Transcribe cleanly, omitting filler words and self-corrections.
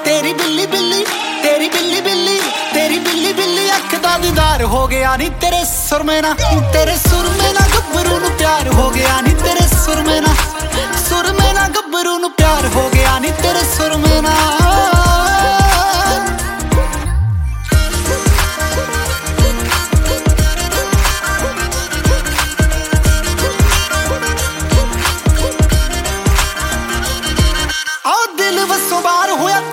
ਤੇਰੀ ਬਿੱਲੀ ਬਿੱਲੀ ਤੇਰੀ ਬਿੱਲੀ ਬਿੱਲੀ ਤੇਰੀ ਬਿੱਲੀ ਬਿੱਲੀ ਅੱਖ ਦਾ ਦੀਦਾਰ ਹੋ ਗਿਆ ਨੀ ਤੇਰੇ ਸੁਰਮੇ ਨਾਲ ਤੇਰੇ ਸੁਰ